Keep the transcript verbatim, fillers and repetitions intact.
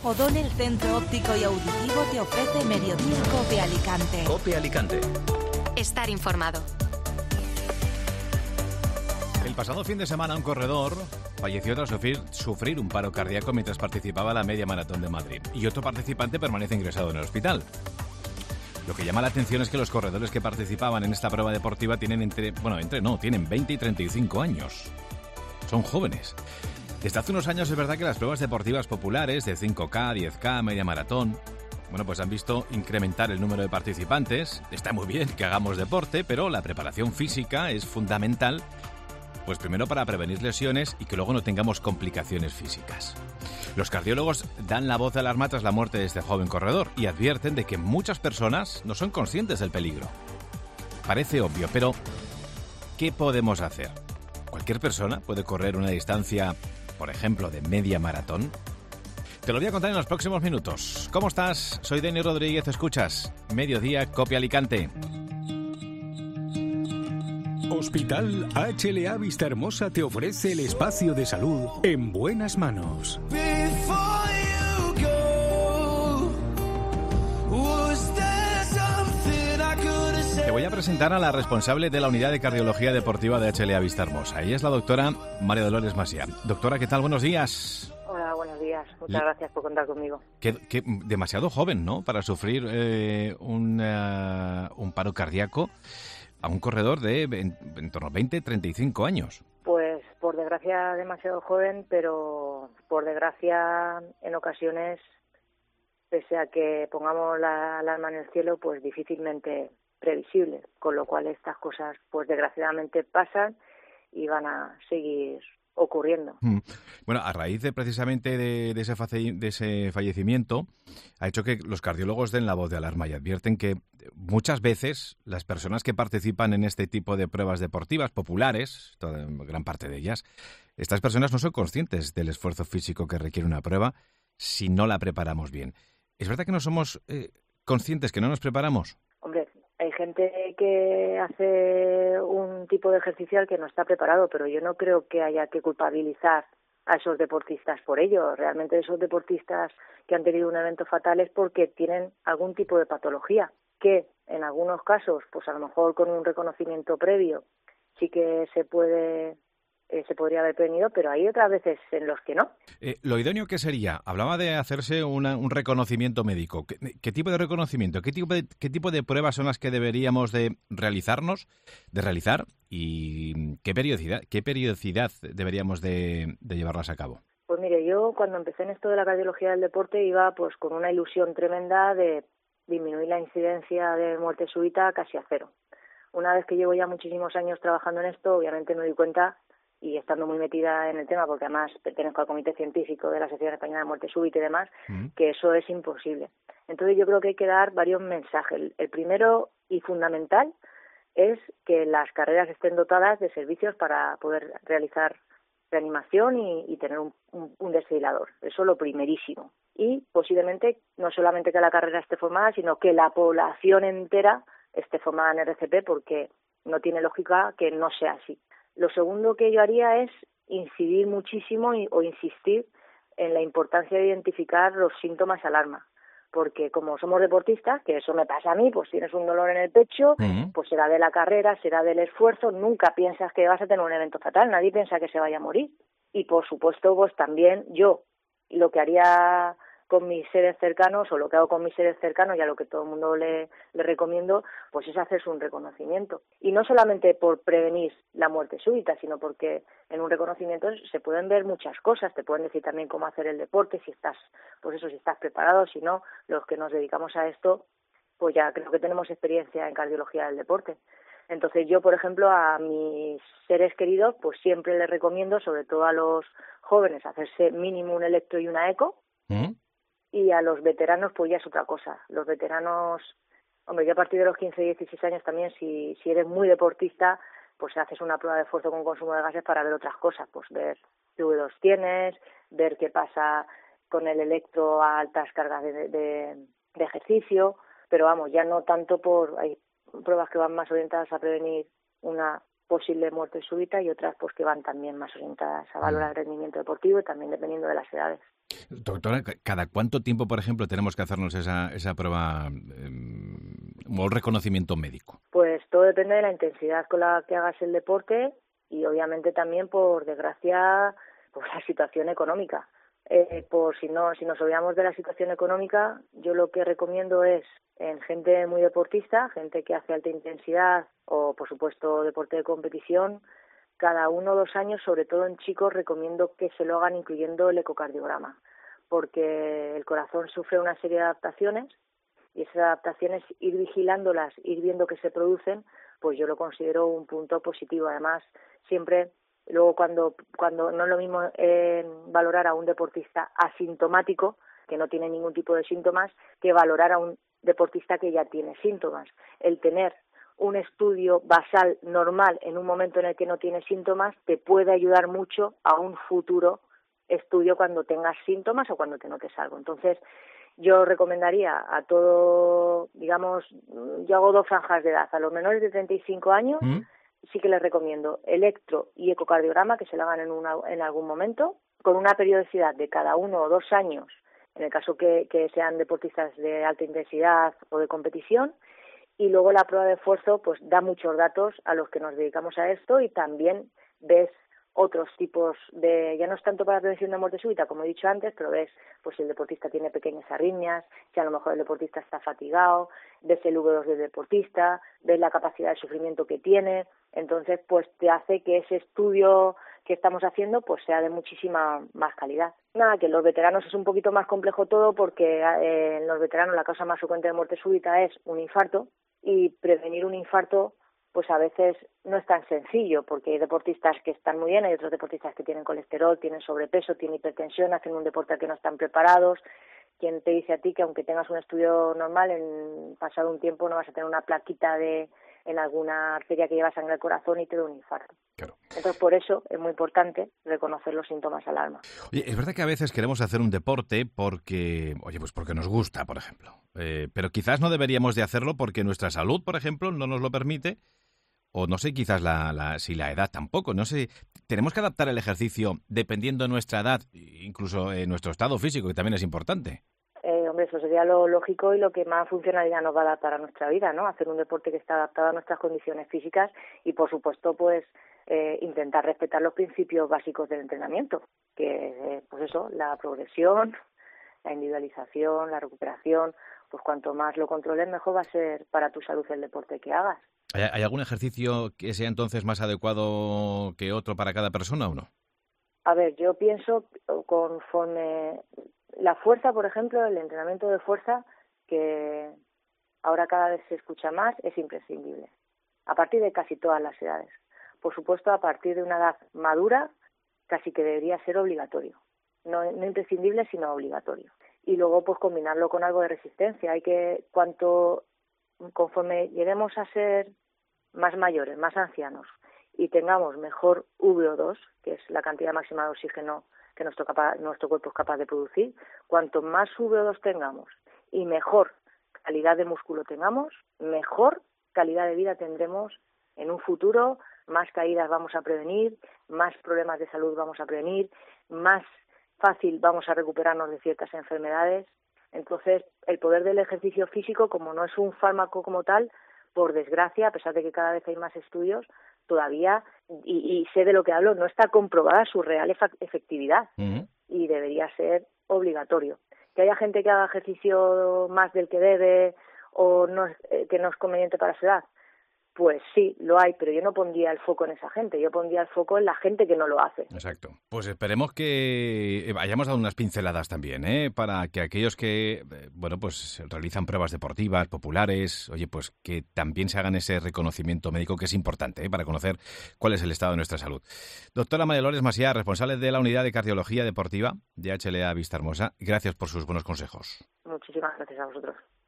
O'Donnell Centro Óptico y Auditivo te ofrece Mediodía Cope Alicante. Cope Alicante. Estar informado. El pasado fin de semana un corredor falleció tras sufrir, sufrir un paro cardíaco mientras participaba en la Media Maratón de Madrid. Y otro participante permanece ingresado en el hospital. Lo que llama la atención es que los corredores que participaban en esta prueba deportiva tienen entre, bueno, entre no, tienen veinte y treinta y cinco años. Son jóvenes. Desde hace unos años es verdad que las pruebas deportivas populares de cinco K, diez K, media maratón, bueno, pues han visto incrementar el número de participantes. Está muy bien que hagamos deporte, pero la preparación física es fundamental, pues primero para prevenir lesiones y que luego no tengamos complicaciones físicas. Los cardiólogos dan la voz de alarma tras la muerte de este joven corredor y advierten de que muchas personas no son conscientes del peligro. Parece obvio, pero ¿qué podemos hacer? ¿Cualquier persona puede correr una distancia, por ejemplo, de media maratón? Te lo voy a contar en los próximos minutos. ¿Cómo estás? Soy Denis Rodríguez, escuchas Mediodía Cope Alicante. Hospital H L A Vista Hermosa te ofrece el espacio de salud en buenas manos. Te voy a presentar a la responsable de la Unidad de Cardiología Deportiva de H L A Vista Hermosa. Ella es la doctora María Dolores Masía. Doctora, ¿qué tal? Buenos días. Hola, buenos días. Muchas Le... gracias por contar conmigo. Que, que demasiado joven, ¿no?, para sufrir eh, un, uh, un paro cardíaco a un corredor de en, en torno a veinte, treinta y cinco años. Pues por desgracia demasiado joven, pero por desgracia en ocasiones, pese a que pongamos la alarma en el cielo, pues difícilmente previsible, con lo cual estas cosas pues desgraciadamente pasan y van a seguir ocurriendo. Mm. Bueno, a raíz de precisamente de, de, ese face, de ese fallecimiento, ha hecho que los cardiólogos den la voz de alarma y advierten que muchas veces las personas que participan en este tipo de pruebas deportivas populares, toda, gran parte de ellas, estas personas no son conscientes del esfuerzo físico que requiere una prueba si no la preparamos bien. ¿Es verdad que no somos eh, conscientes, que no nos preparamos? Hombre, hay gente que hace un tipo de ejercicio al que no está preparado, pero yo no creo que haya que culpabilizar a esos deportistas por ello. Realmente esos deportistas que han tenido un evento fatal es porque tienen algún tipo de patología, que en algunos casos, pues a lo mejor con un reconocimiento previo sí que se puede... Eh, se podría haber prevenido, pero hay otras veces en los que no. Eh, lo idóneo que sería, hablaba de hacerse una, un reconocimiento médico. ¿Qué, ¿Qué tipo de reconocimiento? ¿Qué tipo de, qué tipo de pruebas son las que deberíamos de realizarnos, de realizar y qué periodicidad, qué periodicidad deberíamos de, de llevarlas a cabo? Pues mire, yo cuando empecé en esto de la cardiología del deporte iba pues con una ilusión tremenda de disminuir la incidencia de muerte súbita casi a cero. Una vez que llevo ya muchísimos años trabajando en esto, obviamente me doy cuenta, y estando muy metida en el tema, porque además pertenezco al Comité Científico de la Asociación Española de Muerte Súbita y demás, mm. que eso es imposible. Entonces yo creo que hay que dar varios mensajes. El, el primero y fundamental es que las carreras estén dotadas de servicios para poder realizar reanimación y, y tener un, un, un desfibrilador. Eso es lo primerísimo. Y posiblemente no solamente que la carrera esté formada, sino que la población entera esté formada en R C P, porque no tiene lógica que no sea así. Lo segundo que yo haría es incidir muchísimo y, o insistir en la importancia de identificar los síntomas alarma, porque como somos deportistas, que eso me pasa a mí, pues tienes un dolor en el pecho, uh-huh. pues será de la carrera, será del esfuerzo, nunca piensas que vas a tener un evento fatal, nadie piensa que se vaya a morir. Y por supuesto, pues también yo, lo que haría con mis seres cercanos, o lo que hago con mis seres cercanos, y a lo que todo el mundo le, le recomiendo, pues es hacerse un reconocimiento. Y no solamente por prevenir la muerte súbita, sino porque en un reconocimiento se pueden ver muchas cosas, te pueden decir también cómo hacer el deporte, si estás, pues eso, si estás preparado, si no, los que nos dedicamos a esto, pues ya creo que tenemos experiencia en cardiología del deporte. Entonces yo, por ejemplo, a mis seres queridos, pues siempre les recomiendo, sobre todo a los jóvenes, hacerse mínimo un electro y una eco, ¿Mm? Y a los veteranos pues ya es otra cosa. Los veteranos, hombre, yo a partir de los quince, dieciséis años también, si, si eres muy deportista, pues haces una prueba de esfuerzo con consumo de gases para ver otras cosas, pues ver qué V dos tienes, ver qué pasa con el electro a altas cargas de, de, de ejercicio, pero vamos, ya no tanto por, hay pruebas que van más orientadas a prevenir una posible muerte súbita y otras pues que van también más orientadas a valorar el rendimiento deportivo y también dependiendo de las edades. Doctora, ¿cada cuánto tiempo, por ejemplo, tenemos que hacernos esa, esa prueba eh, o el reconocimiento médico? Pues todo depende de la intensidad con la que hagas el deporte y obviamente también, por desgracia, pues la situación económica. Eh, por si no, si nos olvidamos de la situación económica, yo lo que recomiendo es en gente muy deportista, gente que hace alta intensidad o, por supuesto, deporte de competición, cada uno o dos años, sobre todo en chicos, recomiendo que se lo hagan incluyendo el ecocardiograma, porque el corazón sufre una serie de adaptaciones y esas adaptaciones, ir vigilándolas, ir viendo que se producen, pues yo lo considero un punto positivo. Además, siempre... Luego, cuando cuando no es lo mismo eh, valorar a un deportista asintomático, que no tiene ningún tipo de síntomas, que valorar a un deportista que ya tiene síntomas. El tener un estudio basal normal en un momento en el que no tiene síntomas te puede ayudar mucho a un futuro estudio cuando tengas síntomas o cuando te notes algo. Entonces, yo recomendaría a todo, digamos, yo hago dos franjas de edad, a los menores de treinta y cinco años, ¿Mm? Sí que les recomiendo electro y ecocardiograma, que se lo hagan en, una, en algún momento, con una periodicidad de cada uno o dos años, en el caso que, que sean deportistas de alta intensidad o de competición, y luego la prueba de esfuerzo pues da muchos datos a los que nos dedicamos a esto y también ves otros tipos de, ya no es tanto para prevención de muerte súbita, como he dicho antes, pero ves pues si el deportista tiene pequeñas arritmias, si a lo mejor el deportista está fatigado, ves el V dos del deportista, ves la capacidad de sufrimiento que tiene, entonces pues te hace que ese estudio que estamos haciendo pues sea de muchísima más calidad. Nada, que en los veteranos es un poquito más complejo todo porque eh, en los veteranos la causa más frecuente de muerte súbita es un infarto y prevenir un infarto pues a veces no es tan sencillo, porque hay deportistas que están muy bien, hay otros deportistas que tienen colesterol, tienen sobrepeso, tienen hipertensión, hacen un deporte al que no están preparados. Quien te dice a ti que aunque tengas un estudio normal, en pasado un tiempo no vas a tener una plaquita de en alguna arteria que lleva sangre al corazón y te da un infarto. Claro. Entonces, por eso es muy importante reconocer los síntomas al alma. Oye, es verdad que a veces queremos hacer un deporte porque, oye, pues porque nos gusta, por ejemplo. Eh, pero quizás no deberíamos de hacerlo porque nuestra salud, por ejemplo, no nos lo permite. O no sé, quizás la, la, si la edad tampoco. No sé, tenemos que adaptar el ejercicio dependiendo de nuestra edad, incluso eh, nuestro estado físico, que también es importante. Eh, hombre, eso sería lo lógico y lo que más funcionalidad nos va a adaptar a nuestra vida, ¿no? Hacer un deporte que está adaptado a nuestras condiciones físicas y, por supuesto, pues eh, intentar respetar los principios básicos del entrenamiento, que eh, pues eso, la progresión, la individualización, la recuperación, pues cuanto más lo controles, mejor va a ser para tu salud el deporte que hagas. ¿Hay, ¿Hay algún ejercicio que sea entonces más adecuado que otro para cada persona o no? A ver, yo pienso conforme la fuerza, por ejemplo, el entrenamiento de fuerza, que ahora cada vez se escucha más, es imprescindible, a partir de casi todas las edades. Por supuesto, a partir de una edad madura, casi que debería ser obligatorio. No, no imprescindible, sino obligatorio. Y luego, pues, combinarlo con algo de resistencia. Hay que, cuanto, conforme lleguemos a ser más mayores, más ancianos, y tengamos mejor V O dos, que es la cantidad máxima de oxígeno que nuestro, capa, nuestro cuerpo es capaz de producir, cuanto más V O dos tengamos y mejor calidad de músculo tengamos, mejor calidad de vida tendremos en un futuro, más caídas vamos a prevenir, más problemas de salud vamos a prevenir, más fácil vamos a recuperarnos de ciertas enfermedades. Entonces, el poder del ejercicio físico, como no es un fármaco como tal, por desgracia, a pesar de que cada vez hay más estudios, todavía, y, y sé de lo que hablo, no está comprobada su real efectividad. Uh-huh. Y debería ser obligatorio. Que haya gente que haga ejercicio más del que debe o no, eh, que no es conveniente para su edad, pues sí, lo hay, pero yo no pondría el foco en esa gente, yo pondría el foco en la gente que no lo hace. Exacto. Pues esperemos que hayamos dado unas pinceladas también, ¿eh? Para que aquellos que, bueno, pues realizan pruebas deportivas, populares, oye, pues que también se hagan ese reconocimiento médico que es importante, ¿eh? Para conocer cuál es el estado de nuestra salud. Doctora María Dolores Maciá, responsable de la Unidad de Cardiología Deportiva de H L A Vistahermosa, gracias por sus buenos consejos. Muchísimas gracias a vosotros.